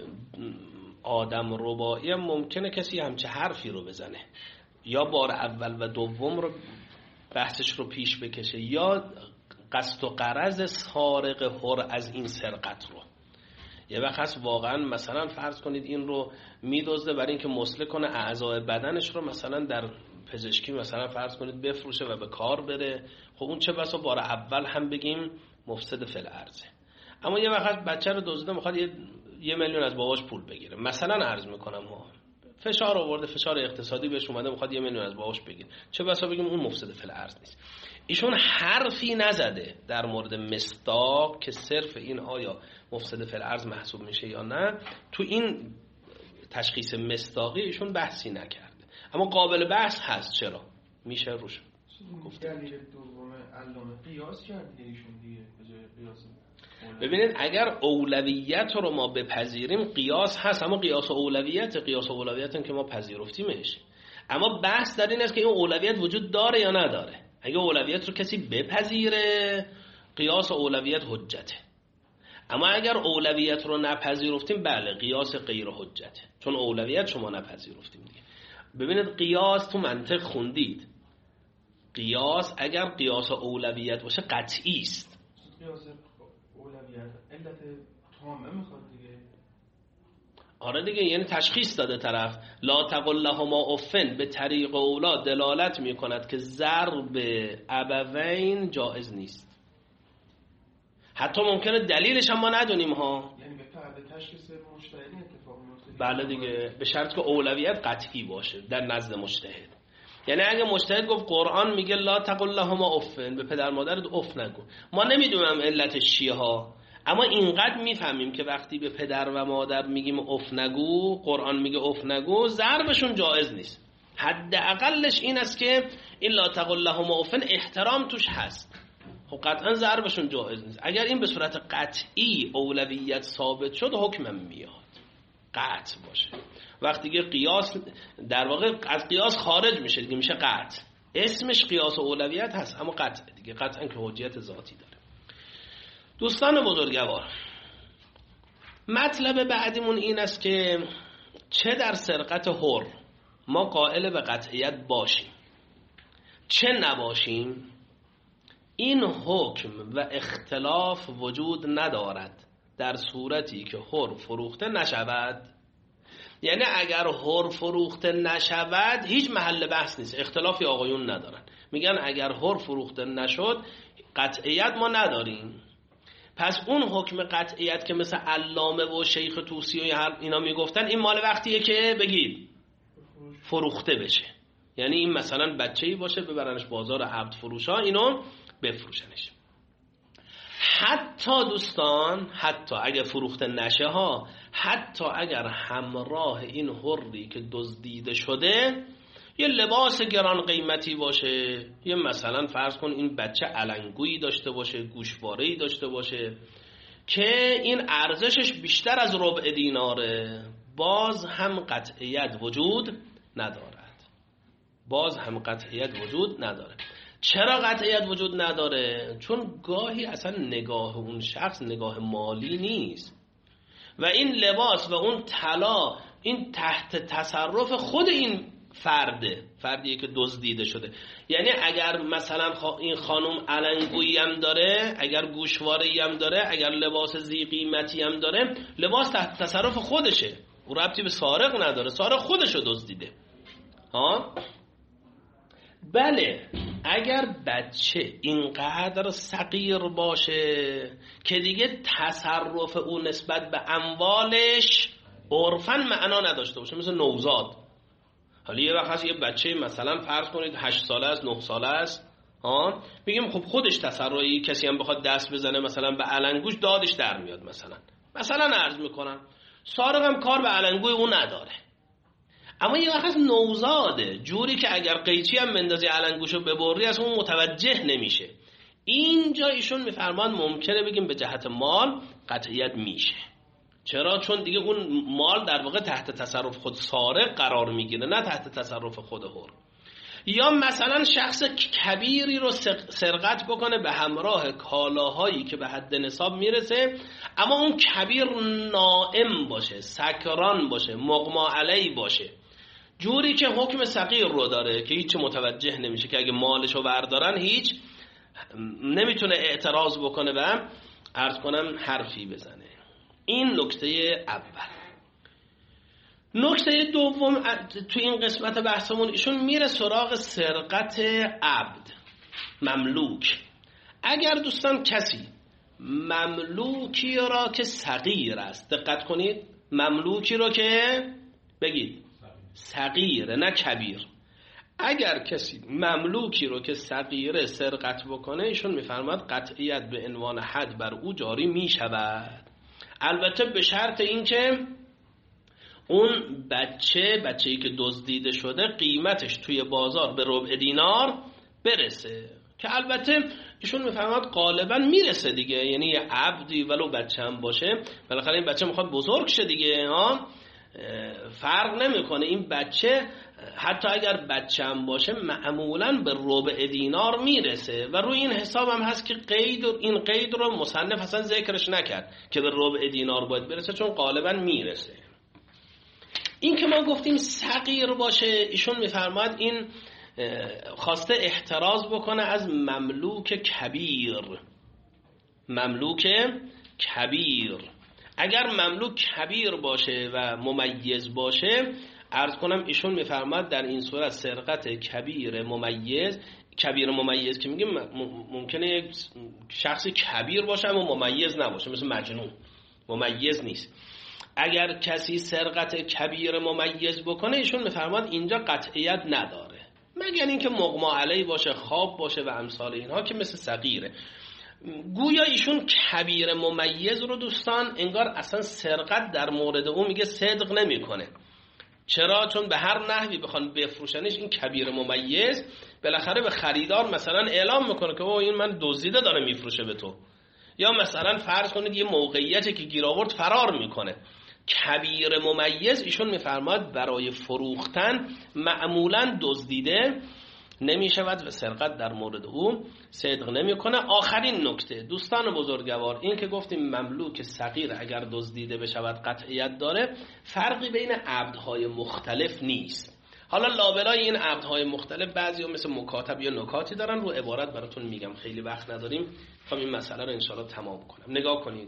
آدم رباعی ممکنه کسی همچه حرفی رو بزنه، یا بار اول و دوم رو بحثش رو پیش بکشه، یا قصد و غرض سارق هر از این سرقت رو یه وقت هست واقعا مثلا فرض کنید این رو میدزده برای اینکه مسلح کنه اعضای بدنش رو مثلا در پزشکی مثلا فرض کنید بفروشه و به کار بره. خب اون چه بسا بار اول هم بگیم مفسد فی الارض. اما یه وقت بچه رو دزدیده میخواد 1 میلیون از باباش پول بگیره، مثلا عرض میکنم فشار آورده، فشار اقتصادی بهش اومده، میخواد 1 میلیون از باباش بگیره، چه بسا بگیم اون مفسد فی الارض نیست. ایشون حرفی نزده در مورد مصداق که صرف این آیا مفسد فی الارض محسوب میشه یا نه. تو این تشخیص مصداقی ایشون بحثی نکرده، اما قابل بحث هست. چرا میشه روش گفت. دلیل دوم علامه قیاس کرد ایشون دیگه به جای قیاس. ببینید اگر اولویت رو ما بپذیریم قیاس هست، اما قیاس اولویت که ما پذیرفتیمش، اما بحث در این است که این اولویت وجود داره یا نداره. اگه اولویت رو کسی بپذیره قیاس اولویت حجته، اما اگر اولویت رو نپذیرفتیم بله قیاس غیر حجته، چون اولویت شما نپذیرفتیم دیگه. ببینید قیاس تو منطق خوندید، قیاس اگر قیاس اولویت باشه قطعی است. قیاس اولویت علت تامه میخواد دیگه. آره دیگه، یعنی تشخیص داده طرف لا تقل لهما افن به طریق اولا دلالت میکند که ضرب ابوین جایز نیست. حتی ممکنه دلیلش هم ما ندونیم ها، یعنی به تشخیص مجتهدی اتفاق میفته. بله دیگه، به شرط که اولویت قطعی باشه در نزد مجتهد. یعنی اگه مجتهد گفت قرآن میگه لا تقل لهما افن، به پدر مادرت اف نگو، ما نمیدونم علتش چیه ها، اما اینقدر میفهمیم که وقتی به پدر و مادر میگیم اف نگو، قرآن میگه اف نگو، ضربشون جایز نیست. حداقلش این است که این لا تقل لهما افن احترام توش هست. خب قطعا ضربشون جایز نیست. اگر این به صورت قطعی اولویت ثابت شد حکمم میاد قطع باشه. وقتی که قیاس در واقع از قیاس خارج میشه دیگه، میشه قطع. اسمش قیاس اولویت هست اما قطع دیگه، قطعا که حجیت ذاتی داره. دوستان بزرگوار، مطلب بعدیمون این است که چه در سرقت حر ما قائل به قطعیت باشیم چه نباشیم، این حکم و اختلاف وجود ندارد در صورتی که حر فروخته نشود. یعنی اگر حر فروخته نشود هیچ محل بحث نیست، اختلافی آقایون ندارن، میگن اگر حر فروخته نشد قطعیت ما نداریم. پس اون حکم قطعیت که مثل علامه و شیخ طوسی و اینا میگفتن، این مال وقتیه که بگید فروخته بشه، یعنی این مثلا بچه‌ای باشه ببرنش بازار عبد فروشا اینو بفروشنش. حتی دوستان، حتی اگر فروخته نشه ها، حتی اگر همراه این حری که دزدیده شده یه لباس گران قیمتی باشه، یه مثلا فرض کن این بچه علنگویی داشته باشه، گوشواره‌ای داشته باشه که این ارزشش بیشتر از ربع دیناره، باز هم قطعیت وجود ندارد. باز هم قطعیت وجود نداره. چرا قطعیت وجود نداره؟ چون گاهی اصلا نگاه اون شخص نگاه مالی نیست و این لباس و اون طلا این تحت تصرف خود این فردیه که دزدیده شده. یعنی اگر مثلا این خانم علنگویی هم داره، اگر گوشواره‌ای هم داره، اگر لباس ذی قیمتی هم داره، لباس تحت تصرف خودشه، او ربطی به سارق نداره، سارق خودشو دزدیده. ها؟ بله، اگر بچه اینقدر صغیر باشه که دیگه تصرف او نسبت به اموالش عرفاً معنا نداشته باشه، مثل نوزاد. حالا یه وقت هست یه بچه مثلا فرض کنید 8 ساله است 9 ساله است، میگیم خب خودش تصرفی، کسی هم بخواد دست بزنه مثلا به علنگوش دادش در میاد، مثلا عرض میکنم سارق هم کار به علنگوی اون نداره. اما یه وقت نوزاده، جوری که اگر قیچی هم بندازی علنگوشو ببری از اون متوجه نمیشه. اینجا ایشون میفرمان ممکنه بگیم به جهت مال قطعیت میشه. چرا؟ چون دیگه اون مال در واقع تحت تصرف خود سارق قرار میگیره، نه تحت تصرف خود حر. یا مثلا شخص کبیری رو سرقت بکنه به همراه کالاهایی که به حد نصاب میرسه، اما اون کبیر نائم باشه، سکران باشه، مغما علیه باشه، جوری که حکم صغیر رو داره که هیچ متوجه نمیشه، که اگه مالشو بردارن هیچ نمیتونه اعتراض بکنه و عرض کنم حرفی بزنه. این نکته اول. نکته دوم تو این قسمت بحثمون ایشون میره سراغ سرقت عبد، مملوک. اگر دوستان کسی مملوکی را که صغیر است، دقت کنید، مملوکی را که بگید صغیره نه کبیر، اگر کسی مملوکی رو که صغیره سرقت بکنه، ایشون میفرماد قطعیت به عنوان حد بر او جاری میشود، البته به شرط اینکه اون بچه‌ای که دزدیده شده قیمتش توی بازار به ربع دینار برسه، که البته ایشون میفهمد غالبا میرسه دیگه، یعنی یه عبدی ولو بچه هم باشه بالاخره این بچه میخواد بزرگ شه دیگه، فرق نمیکنه، این بچه حتی اگر بچه هم باشه معمولا به ربع دینار میرسه و روی این حساب هم هست که این قید رو مصنف اصلا ذکرش نکرد که به ربع دینار باید برسه، چون غالبا میرسه. این که ما گفتیم صغیر باشه، ایشون میفرماد این خواسته احتراز بکنه از مملوک کبیر. مملوک کبیر اگر مملوک کبیر باشه و ممیز باشه، عرض کنم ایشون میفرماد در این صورت سرقت کبیر ممیز که میگیم ممکنه یک شخصی کبیر باشه اما ممیز نباشه، مثل مجنون ممیز نیست. اگر کسی سرقت کبیر ممیز بکنه، ایشون میفرماد اینجا قطعیت نداره، مگر اینکه مغما علیه باشه، خواب باشه و امثال اینها که مثل صغیره. گویا ایشون کبیر ممیز رو دوستان انگار اصلا سرقت در مورد اون میگه صدق نمیکنه. چرا؟ چون به هر نحوی بخوان بفروشنش این کبیر ممیز، بالاخره به خریدار مثلا اعلام میکنه که این من دزدیده داره میفروشه به تو، یا مثلا فرض کنید یه موقعیتی که گیر آورد فرار میکنه. کبیر ممیز ایشون میفرماد برای فروختن معمولا دزدیده نمیشود و سرقت در مورد او صدق نمیکنه. آخرین نکته دوستان بزرگوار، این که گفتیم مملوک صغیر اگر دزدیده بشود قطعیت داره، فرقی بین عبدهای مختلف نیست. حالا لابلای این عبدهای مختلف بعضی هم مثل مکاتب یا نکاتی دارن، رو عبارت براتون میگم، خیلی وقت نداریم، میخوام این مسئله رو انشاءالله تمام کنم. نگاه کنید.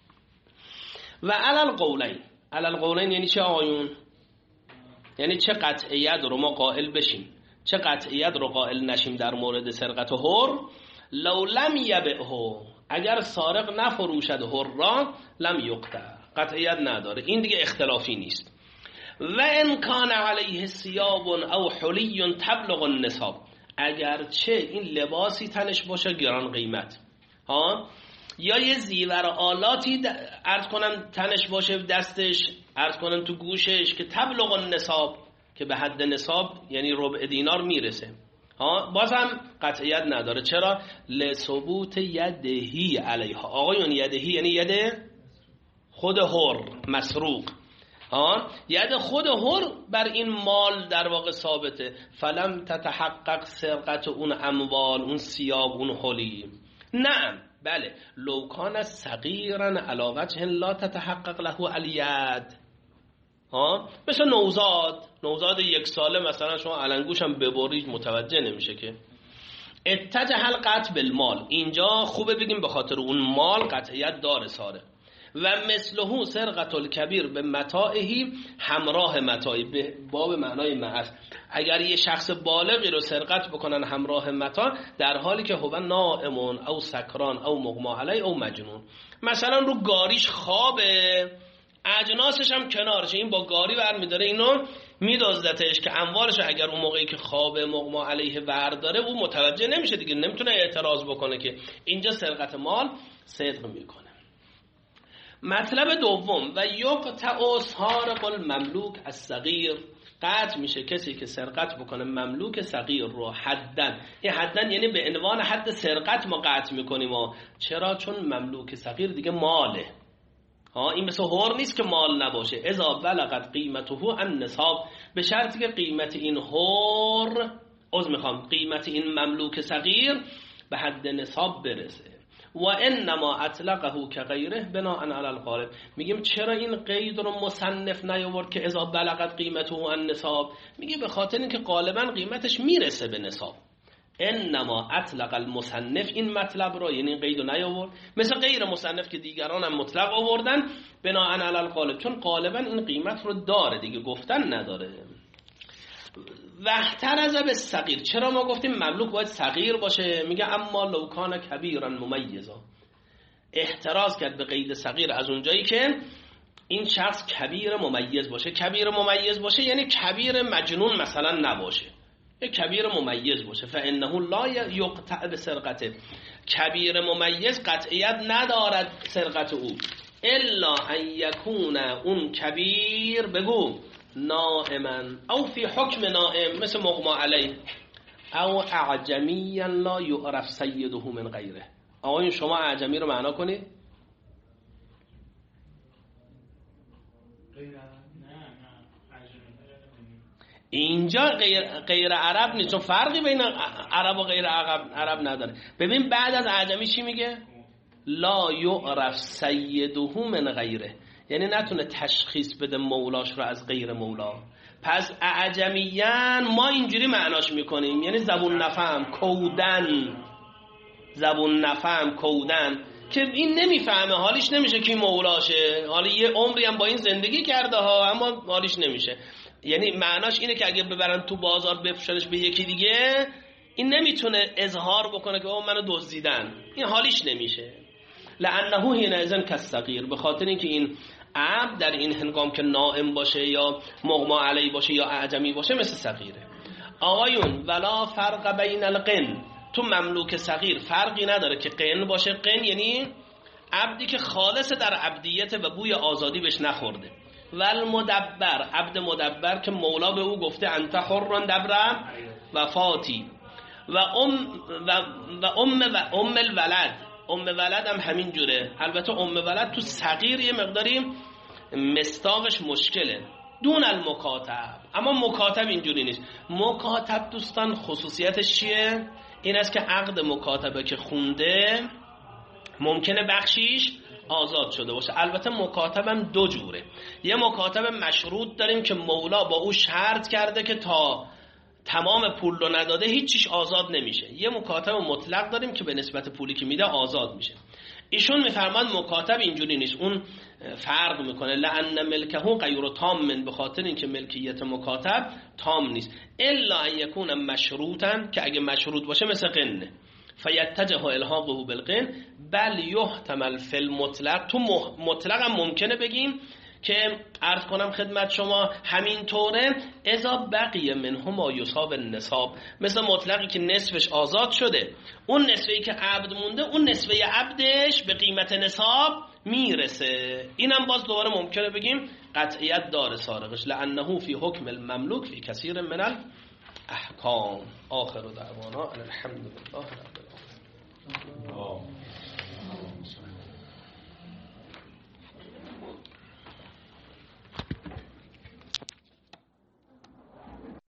و علل قولین یعنی چه آقایون؟ یعنی چه قطعیت رو ما قائل بشیم، چه قطعیت رو قائل نشیم در مورد سرقت حر؟ لو لم یبعه، اگر سارق نفروشد حر را، لم یقطع، قطعیت نداره، این دیگه اختلافی نیست. و ان کان علیه ثیاب او حلی تبلغ النصاب، اگر چه این لباسی تنش باشه گران قیمت، یا یه زیور آلاتی عرض کنن تنش باشه، دستش عرض کنن تو گوشش، که تبلغ النصاب، که به حد نصاب یعنی ربع دینار میرسه، بازم قطعیت نداره. چرا؟ لثبوت یدهی علیها. آقایون یدهی یعنی ید خود حر مسروق، ید خود حر بر این مال در واقع ثابته. فلم تتحقق سرقت اون اموال، اون ثياب، اون حلی. نعم بله، لو کان صغیرا علی وجه لا تتحقق له الید، مثل نوزاد 1 ساله مثلا شما علنگوش هم ببرید متوجه نمیشه که. اتجه القطع بالمال، اینجا خوبه بگیم به خاطر اون مال قطعیت داره ساره. و مثله سرقت الکبیر به متاعهی، همراه متاعی، به باب معنای معص، اگر یه شخص بالغی رو سرقت بکنن همراه متاع، در حالی که هو نائمون او سکران او مغما علیه او مجنون، مثلا رو گاریش خوابه، اجناسش هم کنارشه، این با گاری برمیداره اینو میدزدتش، که اموالش اگر اون موقعی که خواب مغما علیه برداره او متوجه نمیشه دیگه، نمیتونه اعتراض بکنه، که اینجا سرقت مال صدق میکنه. مطلب دوم، و یقطع سارق المملوک الصغیر، قطع میشه کسی که سرقت بکنه مملوک صغیر رو حدن. این حدن یعنی به عنوان حد سرقت ما قطع میکنیم. چرا؟ چون مملوک صغیر دیگه ماله، این مثل هور نیست که مال نباشه. اذا بلغت قیمته النصاب، به شرطی که قیمت این هور قیمت این مملوک صغیر به حد نصاب برسه. و انما اطلقه که غیره بناء علی الغالب. میگیم چرا این قید رو مصنف نیاورد که اذا بلغت قیمته النصاب؟ میگه به خاطر اینکه غالبا قیمتش میرسه به نصاب. انما اطلق المصنف این مطلب رو، یعنی قید رو نیاورد، مثل غیر مصنف که دیگران هم مطلق آوردن بناء علی الغالب، چون غالبا این قیمت رو داره دیگه، گفتن نداره. وحترز بالصغیر، چرا ما گفتیم مملوک باید صغیر باشه؟ میگه اما لو کان کبیرا ممیزا، احتراز کرد به قید صغیر از اونجایی که این شخص کبیر ممیز باشه. کبیر ممیز باشه یعنی کبیر مجنون مثلا نباشه، یک کبیر ممیز باشه. فانه لا یقطع بسرقته، کبیر ممیز قطعیت ندارد سرقت او، الا ان یکون اون کبیر بگو نائما او فی حکم نائم، مثل مغما علیه، او اعجمی لا یعرف سیده من غیره. آقایون شما اعجمی رو معنا کنید. اینجا غیر عرب نیست، چون فرقی بین عرب و غیر عرب نداره. ببین بعد از اعجمی چی میگه؟ لا یعرف سیده من غیره، یعنی نتونه تشخیص بده مولاش رو از غیر مولا. پس اعجمیان ما اینجوری معناش میکنیم، یعنی زبون نفهم کودن که این نمیفهمه، حالیش نمیشه که مولاشه، حالا یه عمری هم با این زندگی کرده ها اما حالیش نمیشه. یعنی معناش اینه که اگه ببرن تو بازار بفروشنش به یکی دیگه، این نمیتونه اظهار بکنه که منو دزدیدن، این حالیش نمیشه. لانه حینئذ کالصغیر، به خاطر اینکه این عبد در این هنگام که نائم باشه یا مغما علی باشه یا اعجمی باشه مثل صغیره. آقایون ولا فرق بین القن، تو مملوک صغیر فرقی نداره که قن باشه. قن یعنی عبدی که خالص در عبدیت و بوی آزادی بهش نخورده. و المدبر، عبد مدبر که مولا به او گفته انت حر دبر وفاتی. و ام الولد، ام ولد هم همین جوره. البته ام ولد تو صغیر یه مقداری مستاقش مشکله، دون المکاتب. اما مکاتب اینجوری نیست. مکاتب دوستان خصوصیتش چیه؟ این است که عقد مکاتبه که خونده ممکنه بخشیش آزاد شده باشه. البته مکاتب هم دو جوره. یه مکاتب مشروط داریم که مولا با او شرط کرده که تا تمام پول رو نداده هیچیش آزاد نمیشه. یه مکاتب مطلق داریم که به نسبت پولی که میده آزاد میشه. ایشون میفرمان مکاتب اینجوری نیست، اون فرق میکنه. لأن ملکه غیر تام، به خاطر اینکه ملکیت مکاتب تام نیست. الا ان یکون مشروطا، که اگه مشروط باشه مثل قنه. فیتجه الحاقه بالقن بل یحتمل فی المطلق. تو مطلق هم ممکنه بگیم که عرض کنم خدمت شما همین طوره اذا بقیه منه ما یصاب النصاب، مثل مطلقی که نصفش آزاد شده، اون نصفی که عبد مونده، اون نصفه عبدش به قیمت نصاب میرسه. اینم باز دوباره ممکنه بگیم قطعیت داره سارقش. لانه فی حکم المملوک فی کثیر من الاحکام. آخر دعوانا الحمدلله رب العالمین.